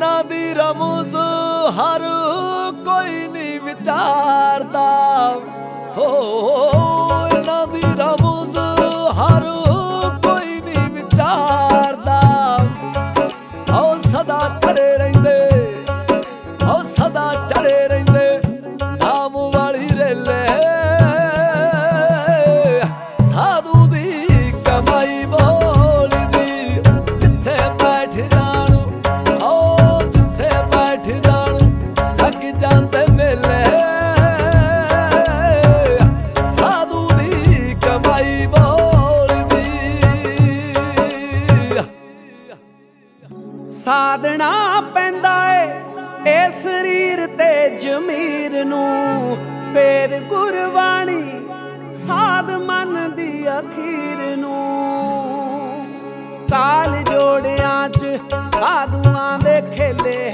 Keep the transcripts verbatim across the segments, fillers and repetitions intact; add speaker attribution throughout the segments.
Speaker 1: ਇਹਨਾਂ ਦੀ ਰਮਜ਼ ਹਰ ਕੋਈ ਨਹੀਂ ਵਿਚਾਰਦਾ ਹੋ ਇਹਨਾਂ ਦੀ ਰਮਜ਼ ਹਰ ਕੋਈ ਨਹੀਂ ਵਿਚਾਰਦਾ ਹੋ ਸਦਾ ਚੜੇ ਰਹਿੰਦੇ ਹੋ ਸਦਾ ਚੜੇ ਰਹਿੰਦੇ ਨਾਮ ਵਾਲੀ ਰੇਲੇ ਸਾਧੂ ਦੀ ਕਮਾਈ ਬੋਲਦੀ ਜਿੱਥੇ ਬੈਠ ਜਾਣ ਹੋ ਜਿੱਥੇ ਬੈਠ ਜਾਣ ਲੱਗ ਜਾਂਦੇ ਮੇਲੇ ਸਾਧੂ ਦੀ ਕਮਾਈ ਬੋਲਦੀ
Speaker 2: ਸਾਧਣਾ ਪੈਂਦਾ ਏ ਇਹ ਸਰੀਰ ਤੇ ਜ਼ਮੀਰ ਨੂੰ ਫੇਰ ਗੁਰਬਾਣੀ ਸਾਧ ਮਨ ਦੀ ਅਖੀਰ ਨੂੰ ਕਾਲ ਜੋੜਿਆਂ ਚ ਸਾਧੂਆਂ ਦੇ ਖੇਲੇ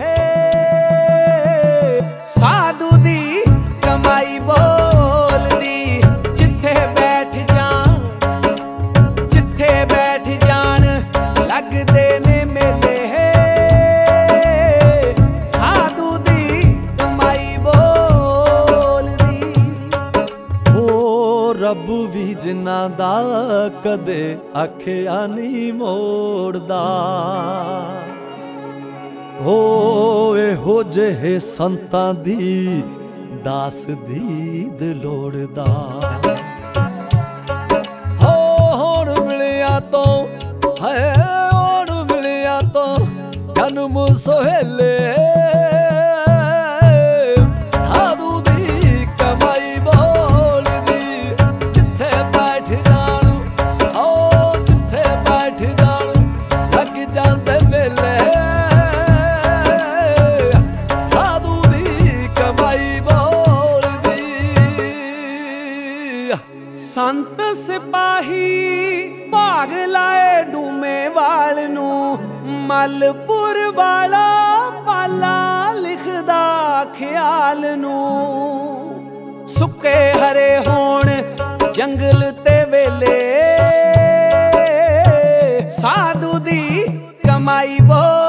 Speaker 2: ਸਾਧੂ ਦੀ ਕਮਾਈ ਬੋਲਦੀ ਜਿੱਥੇ ਬੈਠ ਜਾਣ ਜਿੱਥੇ ਬੈਠ ਜਾਣ ਲੱਗਦੇ ਨੇ ਮੇਲੇ ਸਾਧੂ ਦੀ ਕਮਾਈ ਬੋਲਦੀ
Speaker 1: ਹੋ ਰੱਬ ਵੀ ਜਿਨ੍ਹਾਂ ਦਾ ਕਦੇ ਆਖਿਆ ਨਹੀਂ ਮੋੜਦਾ ਹੋ ਇਹੋ ਜਿਹੇ ਸੰਤਾਂ ਦੀ ਦਾਸ ਦੀਦ ਲੋੜਦਾ ਹੋ ਹੁਣ ਮਿਲਿਆ ਤੋਂ ਹੈ ਹੁਣ ਮਿਲਿਆ ਤੋਂ ਜਨਮ ਸੋਹੇਲੇ ਸਾਧੂ ਦੀ ਕਮਾਈ ਬੋਲਦੀ ਜਿੱਥੇ ਬੈਠ ਜਾਣ ਹੋ ਜਿੱਥੇ ਬੈਠ ਜਾਣ ਲੱਗ ਜਾਂਦੇ ਮੇਲੇ ਸਾਧੂ ਦੀ ਕਮਾਈ ਬੋਲਦੀ
Speaker 2: ਸੰਤ ਸਿਪਾਹੀ ਭਾਗ ਲਾਏ ਡੂਮੇ ਵਾਲ ਨੂੰ ਮਲਪੁਰ ਵਾਲਾ ਪਾਲਾ ਲਿਖਦਾ ਖਿਆਲ ਨੂੰ ਸੁੱਕੇ ਹਰੇ ਹੋਣ ਜੰਗਲ ਤੇ ਵੇਲੇ ਸਾਧੂ ਦੀ ਕਮਾਈ ਬੋ